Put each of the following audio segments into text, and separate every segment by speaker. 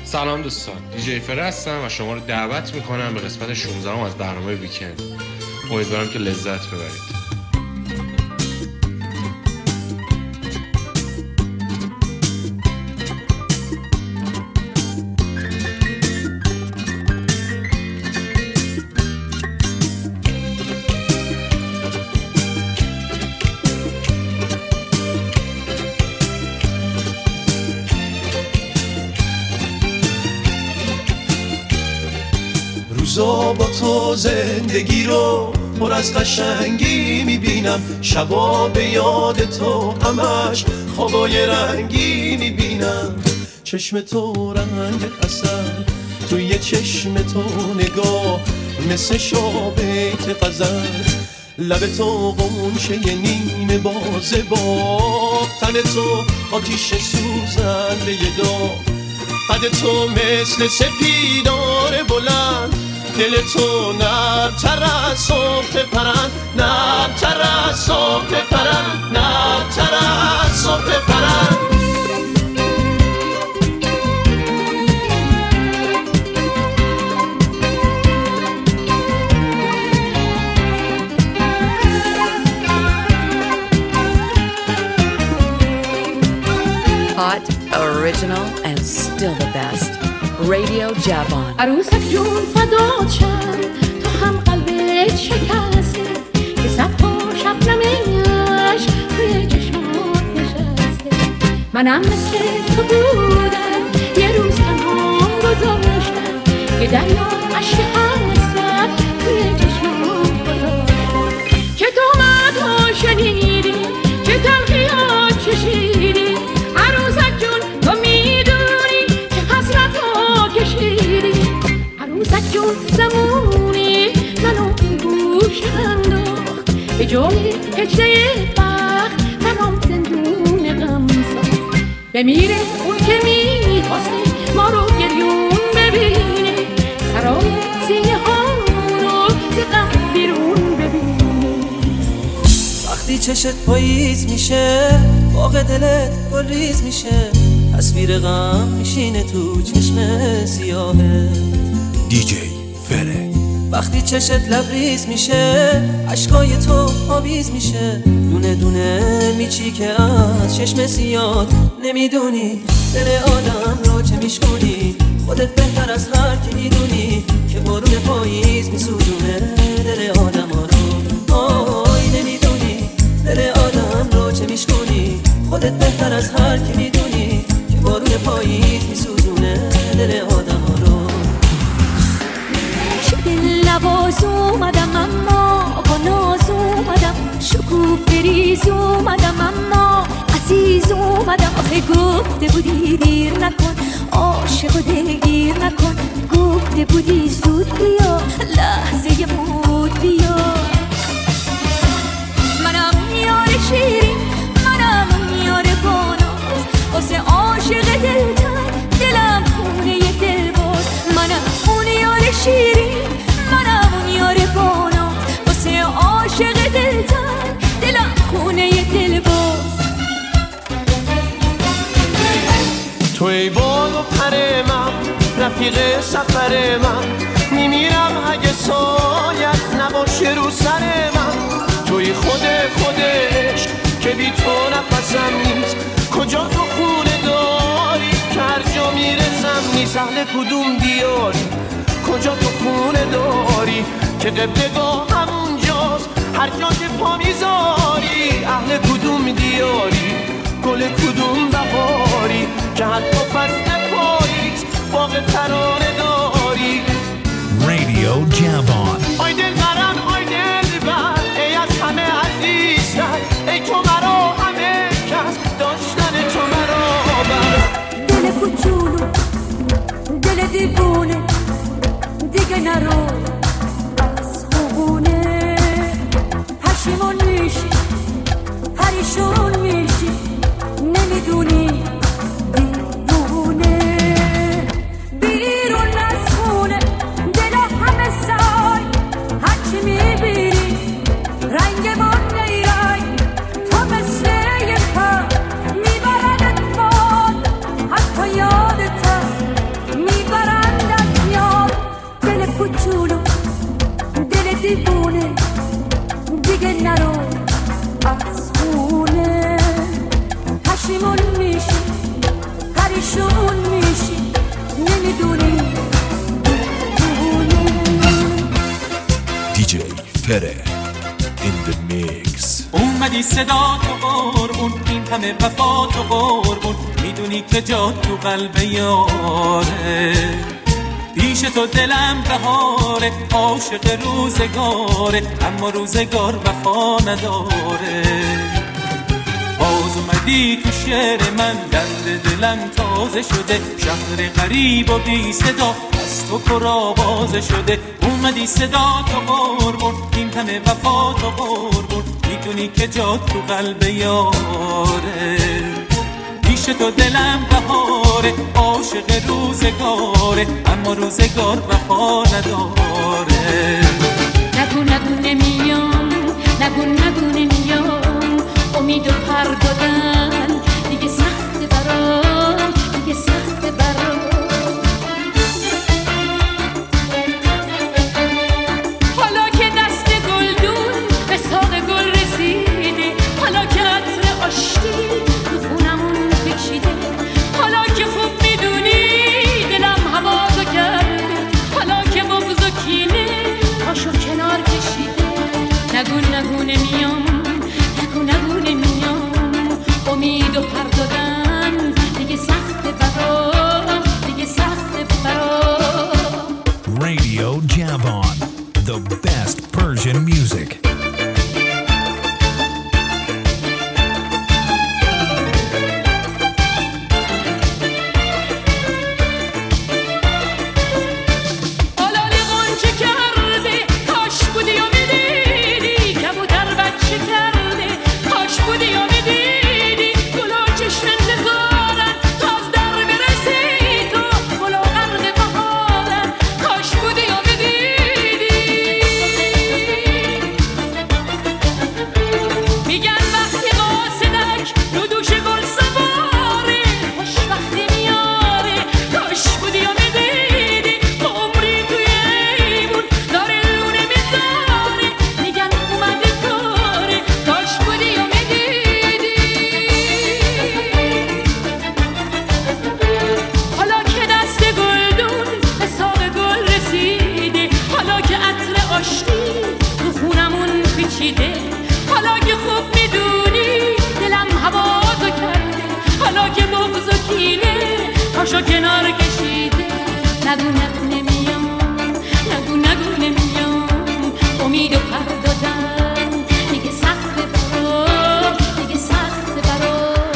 Speaker 1: سلام دوستان، دیجی فره هستم و شما رو دعوت میکنم به قسمت 16 از برنامه ویکند. امیدوارم که لذت ببرید.
Speaker 2: روزا با تو زندگی رو پر از قشنگی میبینم، شبا به یاد تو همش خوابای رنگی میبینم. چشم تو رنگ اصل، توی چشم تو نگاه مثل شابیت غزل، لب تو قنچه نیمه بازه با تن تو آتیش سوزنده داغ، قد تو مثل سپیدار بلند، دل تو نرم‌تر از صبح پرند، نرم‌تر از صبح پرند، نرم‌تر از صبح پرند.
Speaker 3: Hot, original, and still the best. Radio Javon.
Speaker 4: عروسک جون فدات شم، تو هم قلبت شکسته که صدها شبنمش توی چشمات نشسته. منم مثل تو بودم، یه روز تنها گذاشتم که دریا عشق حسرت توی چشمات گذاشتم. که تو مدها شنیدی، که تلخیات چشیدی، عروسک جون تو میدونی که حسرت ها کشیدی. عروسک جون زمونی منو گوش انداخت، به جای هجده بخت برام زندون غم ساخت. بمیره اون که میخواسته ما رو گریون ببینه، سرای سینه ها رو ز غم بیرون ببینه.
Speaker 5: وقتی چشت پاییز میشه، باغ دلت گلریز میشه، تصویر غم میشینه تو چشم سیاهه.
Speaker 2: دیجی فره.
Speaker 5: وقتی چشت لبریز میشه، عشقای تو آویز میشه، دونه دونه میچی که از چشم سیاه نمیدونی دل آدم رو چه میشکنی. خودت بهتر از هر کی میدونی که بارون پاییز میسوزونه دل آدم ها رو. آی نمیدونی دل آدم رو چه میشکنی. خودت بهتر از هر کی میدونی که بارون پاییز میسوزونه دل آدم ها رو.
Speaker 4: دل نواز اومدم اما با ناز اومدم، شکوفه ریز اومدم اما عزیز اومدم. آخه گفته بودی دیر نکن، عاشق و دلگیر نکن، گفته بودی زود بیا، لحظه بود بیا. منم یار شیرین، منم یار باناز، واسه عاشق دلتن دلم خونه دل باز. منم اون یار شیرین، منم اون یار باناز، واسه عاشق دلتن دلم خونه دل باز.
Speaker 2: تو ای بال و پر من، رفیق سفر من، میمیرم اگه سایت نباشه رو سر من. توی خودش که بی تو نفسم نیست، کجا تو خونه داری که هر جا میرسم نیست. اهل کدوم دیاری، کجا تو خونه داری که قبلگاه همونجاست هر جا که پا میذاری. اهل کدوم دیاری، گل کدوم بهاری که حتی فصل پاییز باغ ترانه داری.
Speaker 6: Radio Javon.
Speaker 2: آی دل برم، آی دل بر، ای از همه عزیزتر، ای تو مرا همه کس، داشتن تو مرا بر.
Speaker 4: دل کوچولو، دل دیوونه، دیگه نرو از خوبونه. پشیمون میشی، پریشون میشی، نمیدونی دیوونه. بیرون از خونه دل همه سای، هرچی میبینی رنگ من نیرای. تو مثل یه پر میبردت باد، حتی یادتم
Speaker 6: Fere in the mix.
Speaker 7: اومدی صدا تو قربون، این همه وفا تو قربون، میدونی که جا تو قلب یاره، پیش تو دلم بهاره، عاشق روزگاره، اما روزگار وفا نداره. باز اومدی تو شعر من، درد دلم تازه شده، شهر غریب و بی صدا از تو پر آوازه شده. اومدی صدا تو قربون، این همه وفا تو قربون، میدونی که جا تو قلب یاره، پیش تو دلم بهاره، عاشق روزگاره، اما روزگار وفا نداره.
Speaker 4: نگو نگو نمیام، نگو نگو نمیام، امیدو پر دادن دیگه سخت برام، دیگه سخت برام. حالا که دست گلدون به ساق گل رسیده، حالا که عطر آشتی تو خونمون کشیده، حالا که خوب میدونی دلم هوازو کرده، حالا که بغض و کینه پاشو کنار کشیده. نگو نگو نمیام، نگو نگو نمیام، امیدو پر دادن دیگه سخت برام، دیگه سخت برام.
Speaker 6: Radio Javon, the best Persian music.
Speaker 4: پاشو کنار کشیده. نگو نگو نمیام، نگو نگو نمیام، امیدو پر دادن دیگه سخت برام، دیگه سخت برام.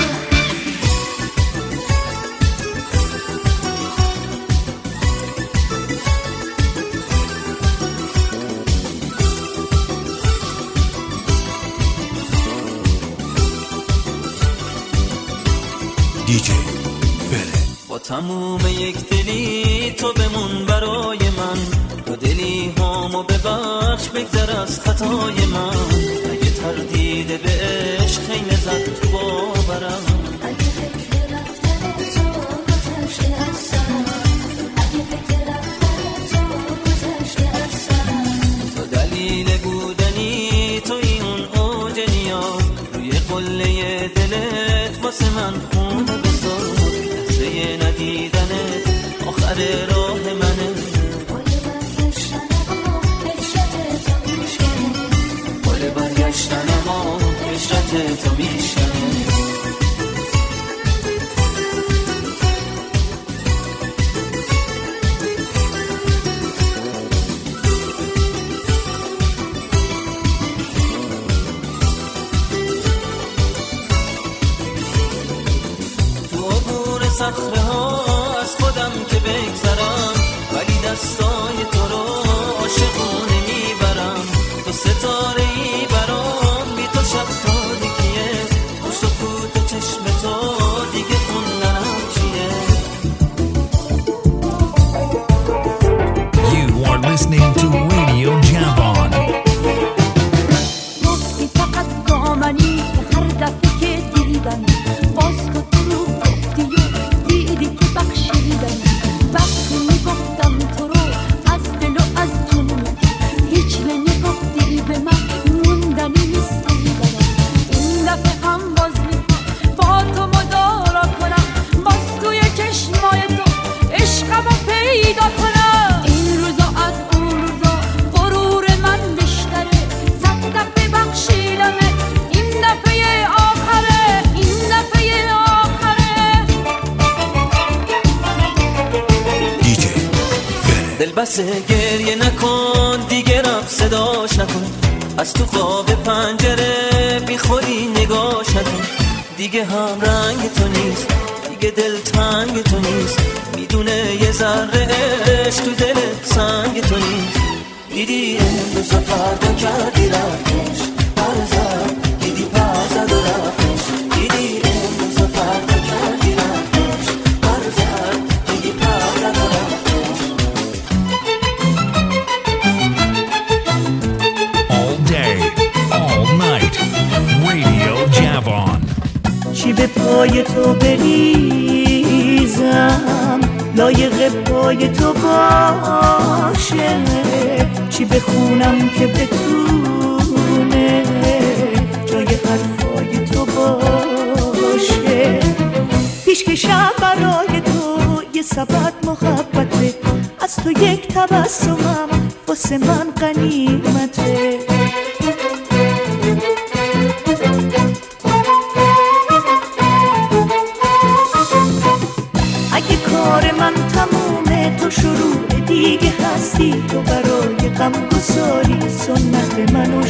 Speaker 2: دیجی فره.
Speaker 5: با تموم یک دلی تو بمون برای من، تو دلی هامو ببخش بگذر از خطای من. اگه تردید به عشق خیمه زد تو باورم،
Speaker 4: اگه فکر رفتن تو گذشته از سرم، اگه فکر رفتن تو گذشته از سرم.
Speaker 5: تو دلیل بودنی توی اون اوج نیاز، روی قله دلت واسه من خونه بذار. لحظه ندیدنت آخر راه منه،
Speaker 4: گل برگشتن ما هجرت تو میشکنه،
Speaker 5: گل برگشتن ما هجرت تو میشکنه. صخره ها از خودم که بگذرم، ولی دستای تو رو عاشقونه میبرم. تو ستاره ای برام، بی تو شب تاریکیه، تو سکوت چشم تو دیگه خوندنم چیه.
Speaker 6: You are listening to Radio Javon.
Speaker 4: گفتی فقط با منی که هر دفعه که دیدم باز تو دیدی که بخشیدم. وقتی میگفتم تو رو
Speaker 5: دل بسه گریه نکن دیگه رفت صداش نکن از تو خواب پنجره بیخوری نگاش نکن دیگه هم رنگ تو نیست دیگه دل تنگ تو نیست میدونه یه ذره عشق تو دل سنگ تو نیست دیدی امروز فردا کردی رفتش برزد دیدی برزد و رفتش دیدی امروز فردا کردی رفتش برزد دیدی برزد و رفتش
Speaker 6: All day, all night, Radio Javon.
Speaker 8: چی به پای تو بریزم لایق پای تو باشه چی بخونم که بتونه جای حرفای تو باشه پیشکشم برای تو یه سبد محبته از تو یک تبسمم واسه من غنیمته اگه کار من تمومه تو شروع دیگه هستی تو برای غم گساری سنت منو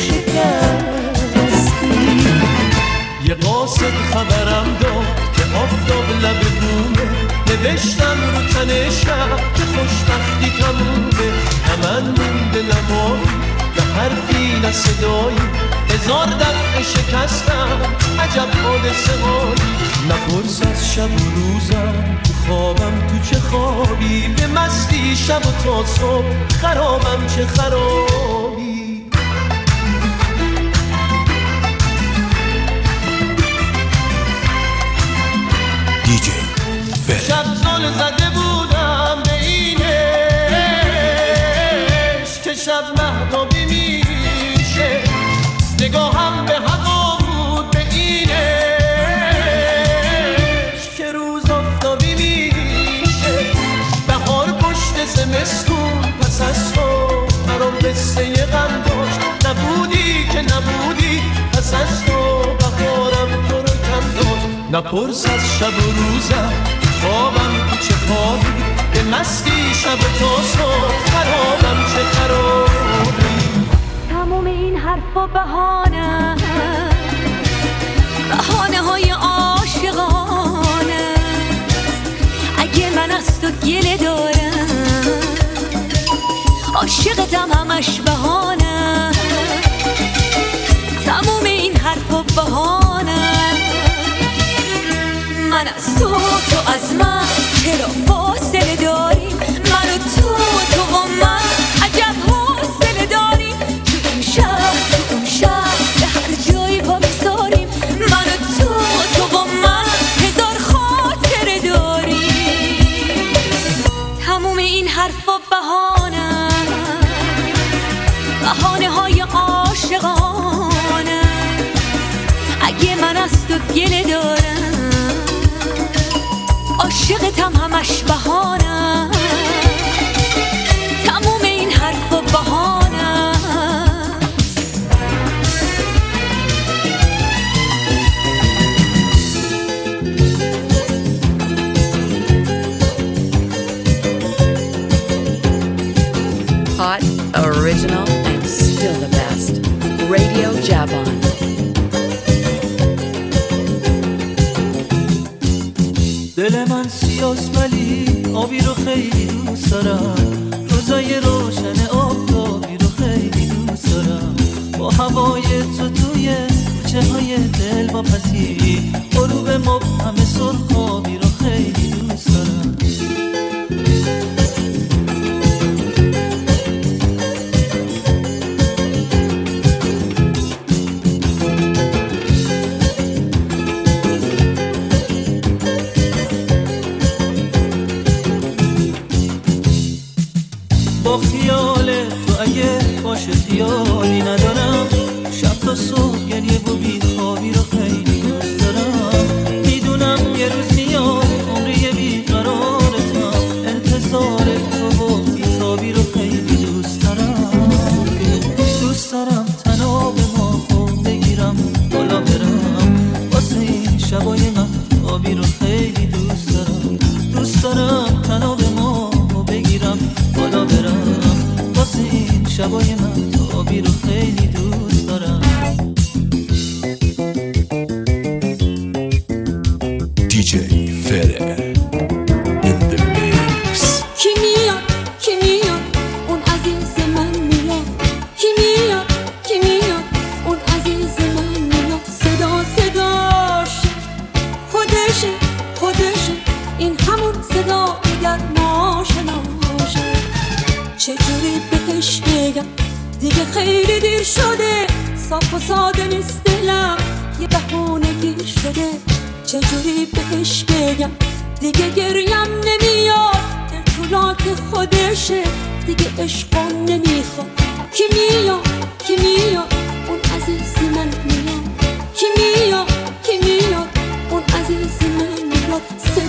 Speaker 8: شکستی
Speaker 2: یه قاصد خبرم داد که آفتاب لب بومه نوشتم رو تن شب که خوشبختی تمومه نه من مونده نمایی نه حرفی نه صدایی هزار دفعه شکستم عجب حادثه هایی نپرس از شب و روزم تو خوابم تو چه خوابی به مستی شب و تا صبح خرابم چه خرابی شب زل زده بودم به اینش که شب مهتابی میشه نگاهم به هوا بود به اینش که روز آفتابی میشه بهار پشت زمستون پس از تو برام قصه غم داشت نبودی که نبودی پس از تو بهارم تو رو کم داشت نپرس از شب و روزم خوابم تو چه خوابی به مستی شب تا صبح خرابم چه خرابی
Speaker 4: تموم این حرفا بهانه های عاشقانه اگه من از تو گله دارم عاشقتم همش بهانه تموم این حرفا بهانه من از تو از من چرا فاصله داریم من و تو و من عجب حاصله داریم تو این شهر به هر جایی با میذاریم من و تو و من هزار خاطره داریم تموم این حرفا بهانه های عاشقانه اگه من از تو گله دارم عاشقتم همش بهانه تموم این حرف و بهانه
Speaker 3: Hot, original, and still the best. Radio Javon.
Speaker 5: دل من سیاست ولی آبی رو خیلی دوست دارم روزای روشن آفتابی رو خیلی دوست دارم با هوای تو توی کوچه های دل با پسی غروب مبهم سرخابی رو خیلی دوست دارم با خیال تو اگه باشه خیالی ندارم شب تا صبح گریه و بیخوابی رو خیلی دوست دارم میدونم یه روز میاد شبای من تابی رو خیلی دوست دارم.
Speaker 6: DJ Fede in the mix.
Speaker 4: کی میاد اون عزیز من میاد. کی میاد اون عزیز من میاد. صداشه خودشه این همون صدا گرماشه. چجوری بهش بگم دیگه خیلی دیر شده. صاف و ساده نیست دلم یه بهونه گیر شده. چجوری بهش بگم دیگه گریم نمیاد. دل طولات خودشه دیگه عشقا نمیخواد. کی میاد اون عزیز من میاد. کی میاد اون عزیز من میاد.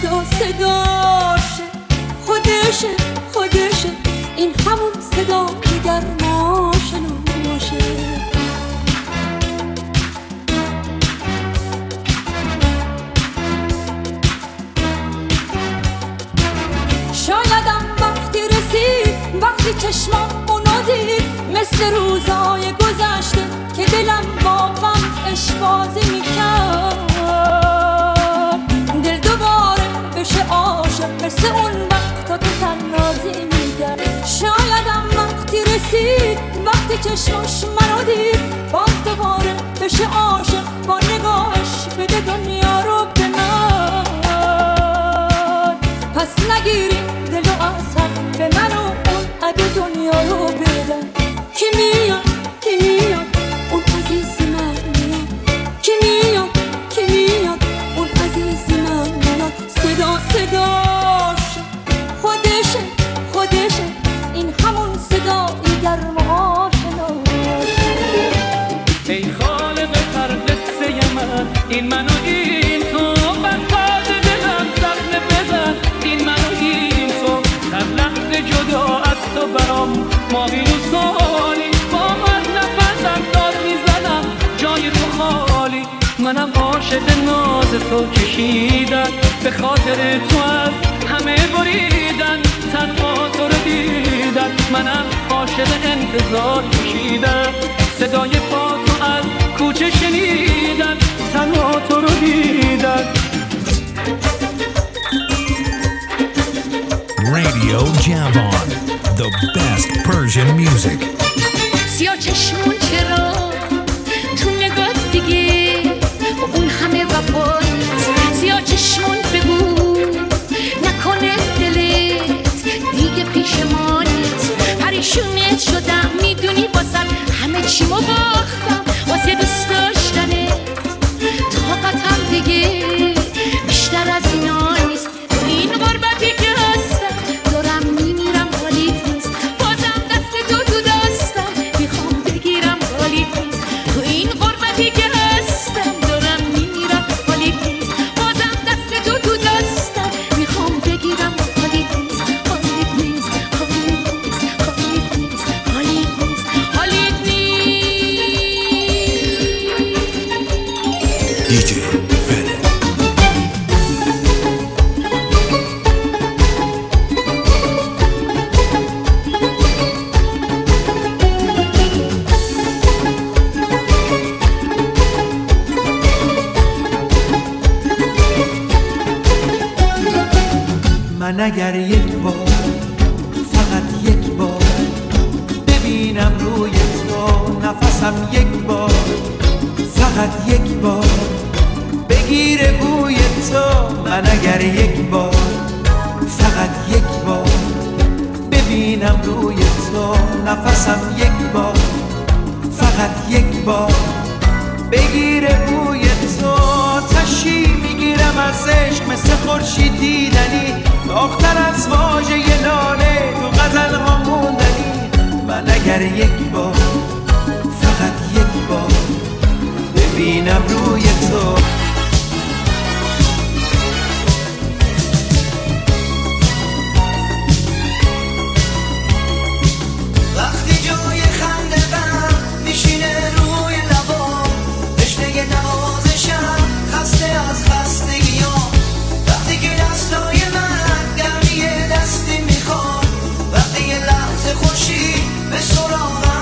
Speaker 4: صداشه خودشه این همون صدا گرماشه. شایدم وقتی رسید وقتی چشمام اونو دید مثل روزای گذشته که دلم با غم عشق‌بازی میکرد. دل دوباره بشه عاشق مثل اون وقتا که تنازی میکرد. شایدم وقتی رسید وقتی چشماش منو دید باز دوباره بشه عاشق با نگاهش بده دنیا رو به من. پس نگیریم دل و اصلا به من و اون اگه دنیا رو بدن. کی میاد اون عزیز من میاد. کی میاد اون عزیز من میاد. صداشه خودشه این همون صدای گرماشه.
Speaker 7: ای خالق هر قصه من این منو این تو بساط دلم زخم بزن. این منو این تو در لحظه جدا از تو برام ماهی و سالی با من نفسم داد میزنم جای تو خالی. منم عاشق ناز تو کشیدن به خاطر تو از همه بریدن. تنها تو رو دیدن منم عاشق انتظار کشیدن. صدای پا تو از کوچه شنیدن تنها تو رو دیدن.
Speaker 6: Radio Javon, the best Persian music.
Speaker 9: سیاه چشمون چرا تو نگاه دیگه اون همه وفا نیست. سیاه چشمون بگو نکنه دلت دیگه پیش ما نیست. پریشونت شدم میدونی واسم همه چیمو باختم واسه دوست داشتنت. طاقتم دیگه بیشتر از اینا نیست. این غربتی که هستم دارم میمیرم حالیت نیست. بازم دست تو دستم میخوام بگیرم حالیت نیست. تو این غربتی که هستم دارم میمیرم حالیت نیست. بازم دست تو دستم میخوام بگیرم حالیت نیست. حالیت نیست حالیت نیست حالیت نیست حالیت نیست.
Speaker 6: DJ Fede.
Speaker 2: من اگر یک بار فقط یک بار ببینم روی تو نفسم یک بار فقط یک بار بگیره بوی تو. من اگر یک بار فقط یک بار ببینم روی تو نفسم یک بار فقط یک بار بگیره بوی تو. تشی میگیرم از عشق مثل خورشید دیدنی. آختر از واژه لاله تو غزل ها موندنی. من اگر یک بار فقط یک بار ببینم روی تو.
Speaker 10: وقتی جای خنده غم میشینه روی لبام تشنه نوازشم خسته از خستگیام. وقتی که دستای من گرمی دستی میخواد وقتی یه لحظه خوشی به سراغم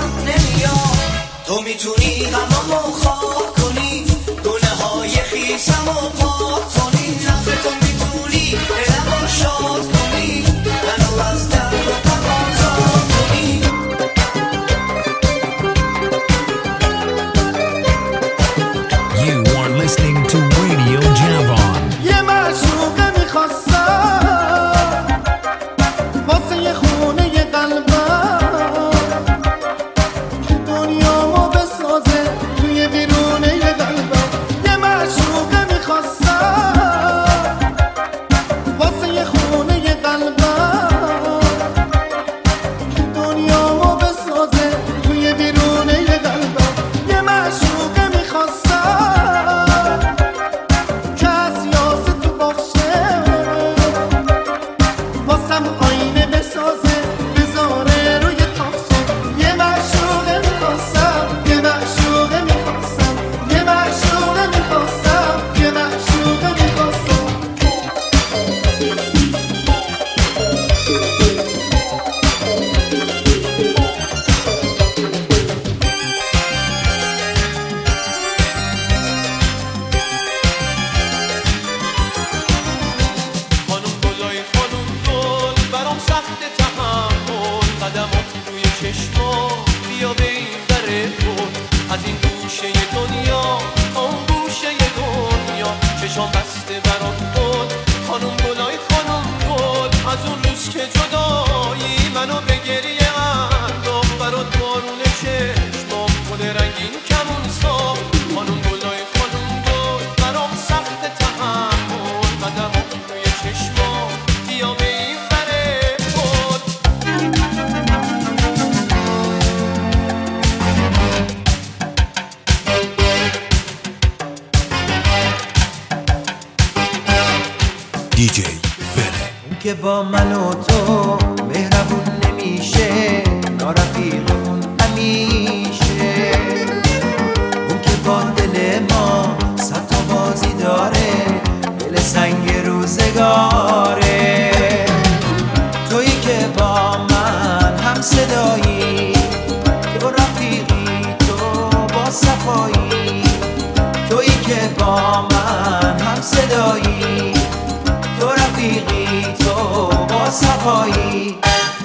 Speaker 2: که با من و تو مهربون نمیشه، نارفیقمون همیشه. اون که با دل ما صد تا بازی داره، دل سنگ روزگاره. تویی که با من هم صدایی، تو رفیقی، تو با صفایی. تویی که با من هم صدایی، تو رفیقی، تو با صفایی.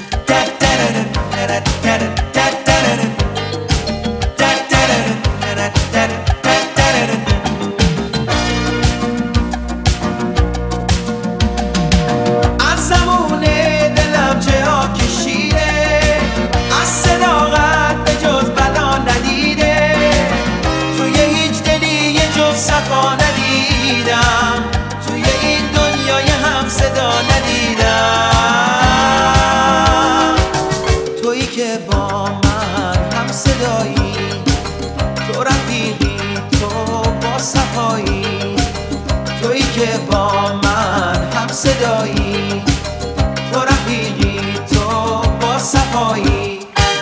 Speaker 2: از زمون دلم چه ها کشیده، از صداقت به جز بلا ندیده. توی هیچ دلی یه جز صفا ندیدم، توی این دنیای هم صدا ندیدم. تویی که با من هم صدایی، تو رفیقی، تو با صفایی. تویی که با من هم صدایی، تو رفیقی، تو با صفایی.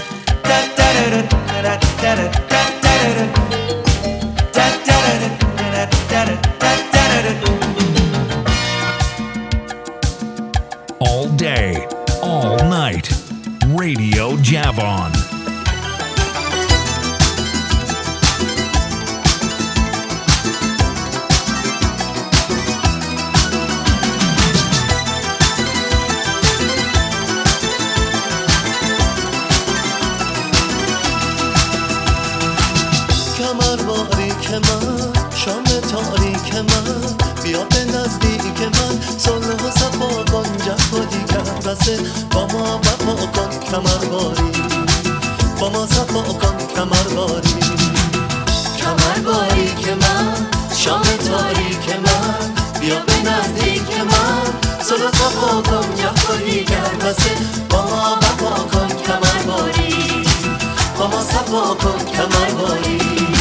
Speaker 6: All day, all night. Radio Javon.
Speaker 2: کمر باریک من، شام تاریک من، بیا به نزدیک من، صلح و صفا کن، جفا دیگر بسه، با ما وفا کن کمر باری، با ما صفا کن کمر باری. کمر باریک من، شام تاریک من، بیا به نزدیک من، صلح و صفا کن، جفا دیگر بسه، با ما وفا کن کمر باری، با ما صفا کن کمر باری.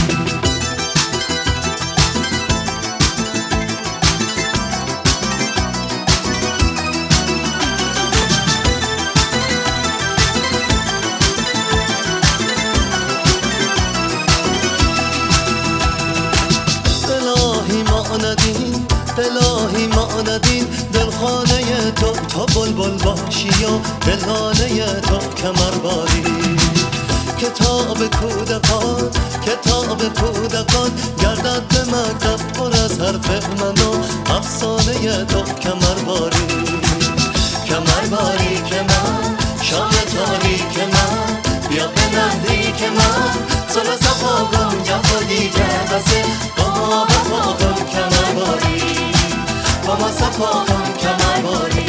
Speaker 2: الهی ما ندیم دلخانه تو، تا بلبل باشی و دلانه تو کمر باری. کتاب کودکان، کتاب کودکان، گردد به مکتب پر از حرف من و افسانه تو کمر باری. کمر باری که من، شام تاریک من، بیا به نزدیک من، صلح صفا کن، جفا دیگر بسه، با ما وفا کن کمر باری، با ما صفا کن کمر باری.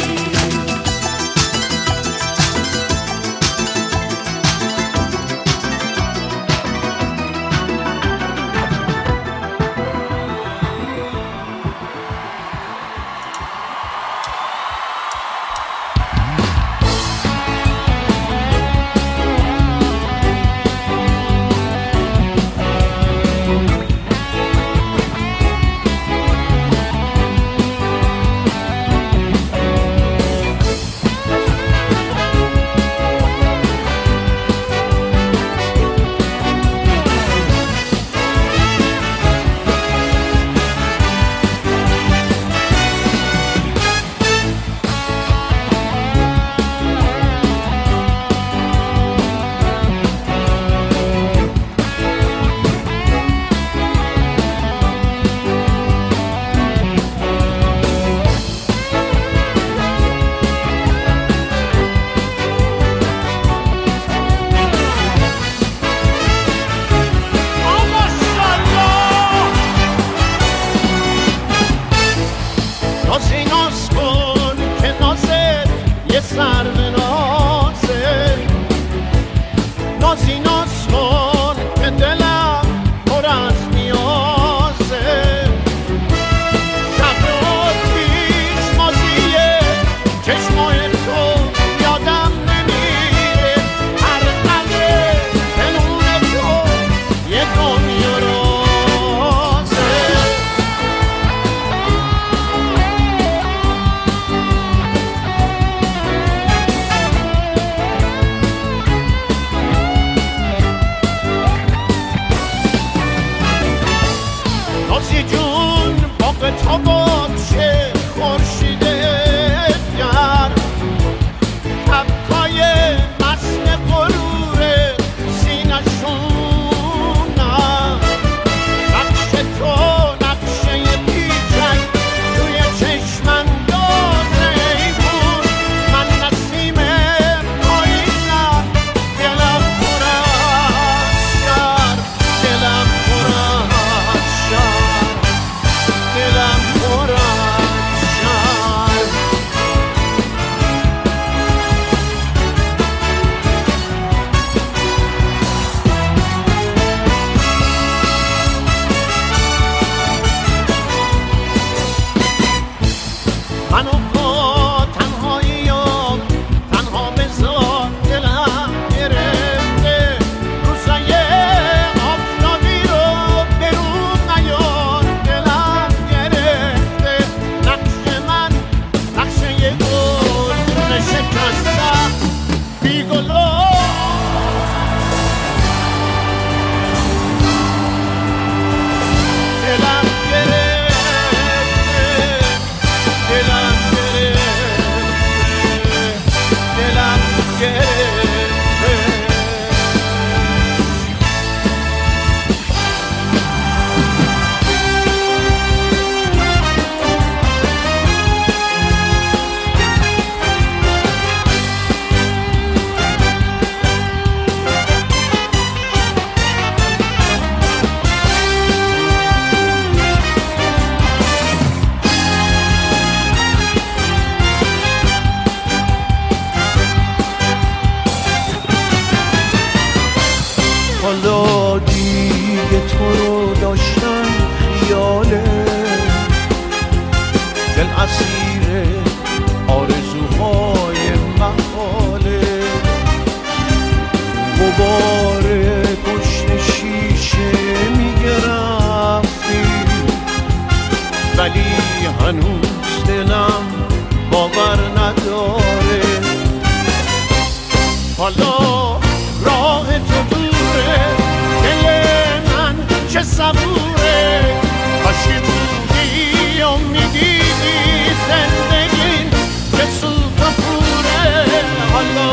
Speaker 2: تو رو داشتن خیاله، دل اسیر آرزوهای محاله، غبار گشن شیشه میگرفتی ولی هنوز دلم باور نداره. حالا راه تو دوره، دل من چه صبوره، کاشی بودی و میدیدی زندگی که سوت و پوره. حالا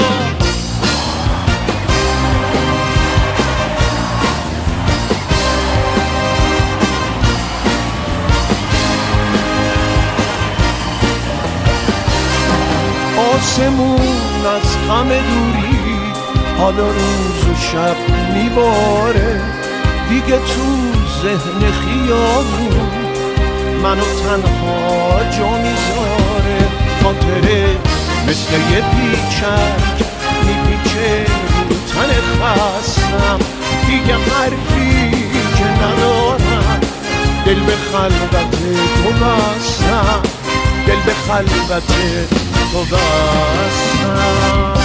Speaker 2: آسمون از غم دوری حالا روز و شب میباره، دیگه تو ذهن خیابون منو تنها جا میذاره. خاطره مثل یه پیچک میپیچه رو تن خستم، دیگه حرفی که ندارم، دل به خلوت تو بستم، دل به خلوت تو بستم.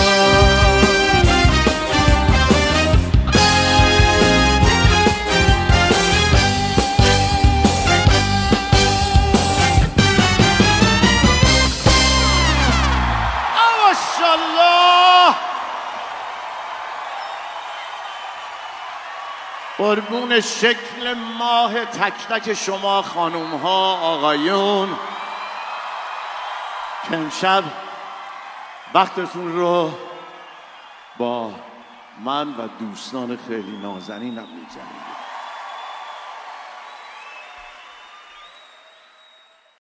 Speaker 2: قربون شکل ماه تک تک شما خانوم ها آقایون که امشب وقتتون رو با من و دوستان خیلی نازنینم می‌گذرونید.